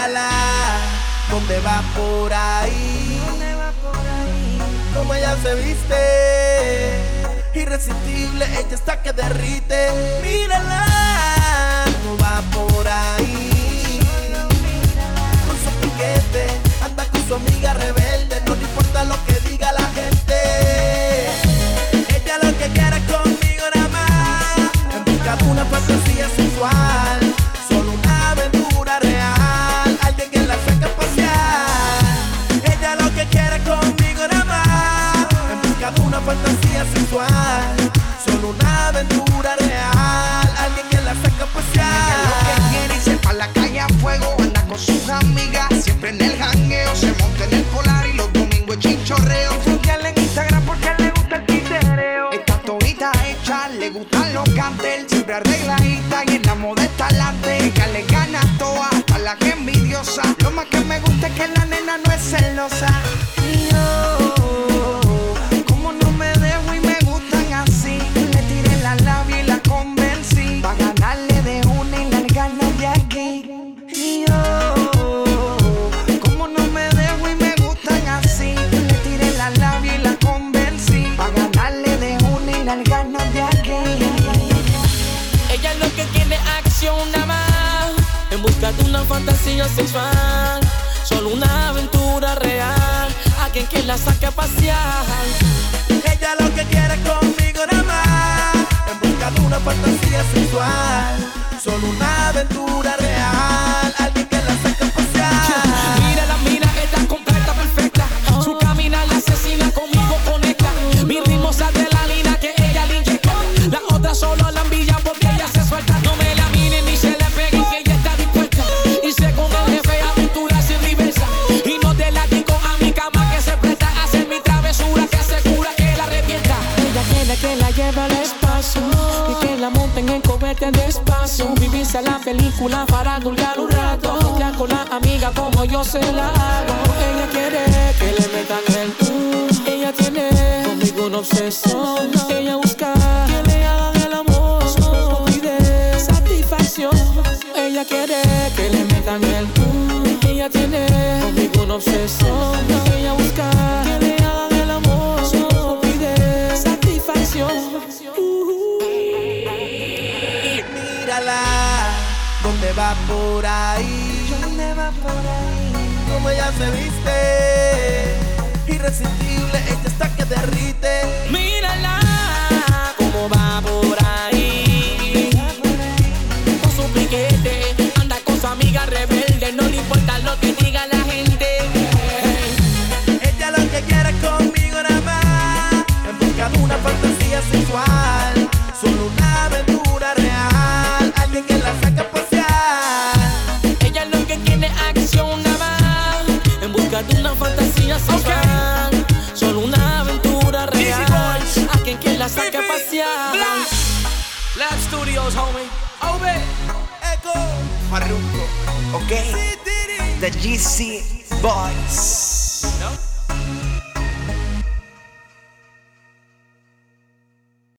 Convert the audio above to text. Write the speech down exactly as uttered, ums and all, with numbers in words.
Mírala, ¿dónde va por ahí? ¿Dónde va por ahí? Como ella se viste, irresistible, ella está que derrite. Mírala, cómo va por ahí. Con su piquete, anda con su amiga rebelde, no le importa lo que diga la gente. Ella lo que quiere es conmigo nada más, en busca de una fantasía sexual, solo una aventura real, alguien que la saque a pasear. Ella lo que quiere es conmigo nada más, en busca de una fantasía sexual, solo una aventura real, alguien que la saque a pasear. Ella lo que quiere irse pa' la calle a fuego, anda con sus amigas, siempre en el jangueo, se monta en el polar y los domingos es chinchorreo. Follarle en Instagram porque le gusta el titereo. Está todita hecha, le gustan los cantel, siempre arregladita y en la moda está alante. Ella le gana a todas, a la que envidiosa. Lo más que me gusta es que la nena no es celosa. Y yo, como no me dejo y me gustan así, le tiré la labia y la convencí, pa' ganarle de una y largarnos de aquí. Y yo, como no me dejo y me gustan así, le tiré la labia y la convencí, pa' ganarle de una y largarnos de aquí. Ella es lo que quiere acción nada más, en busca de una fantasía sexual, solo una aventura real, alguien que la saque a pasear. Ella lo que quiere es conmigo nada más, en busca de una fantasía sexual, solo una aventura real, alguien que la saque a pasear. Mírala, mira, está completa, perfecta. Su caminar la asesina, conmigo conecta. Mi ritmo sale de la línea que ella le inyecta. La otra solo la envidia porque ella se suelta. No me la miren ni se le peguen, que ella está dispuesta. Irse con el jefe, aventura sin reversa. Y no te la digo a mi cama que se presta a hacer mi travesura, que asegura que la revienta. Ella quiere que la lleve al espacio y que la monten en cohete despacio. Vivirse la película para dulgar un rato, ya con la amiga como yo se la hago. Ella quiere que le metan el tú. Ella tiene conmigo una obsesión. Ella busca que le hagan el amor, no pide satisfacción. Ella quiere que le metan el tú. Ella tiene conmigo una obsesión. Ella busca que le hagan el amor, no pide satisfacción. Mírala, ¿dónde va por ahí? ¿Dónde va por ahí? Como ella se viste, irresistible, ella está que derrite. Mírala, cómo va por ahí, con su piquete, anda con su amiga rebelde, no le importa lo que diga la gente. Ella lo que quiere es conmigo nada más, en busca de una fantasía sexual, solo una aventura real, alguien que la saque a pasear. Ella es lo que quiere acción nada más, en busca de una fantasía sexual, okay. Solo una aventura real, alguien que la saque a pasear. Lab Studios, homie. Obe, Echo, Farruko, ok. sí, Diddy. The G C Boys. No.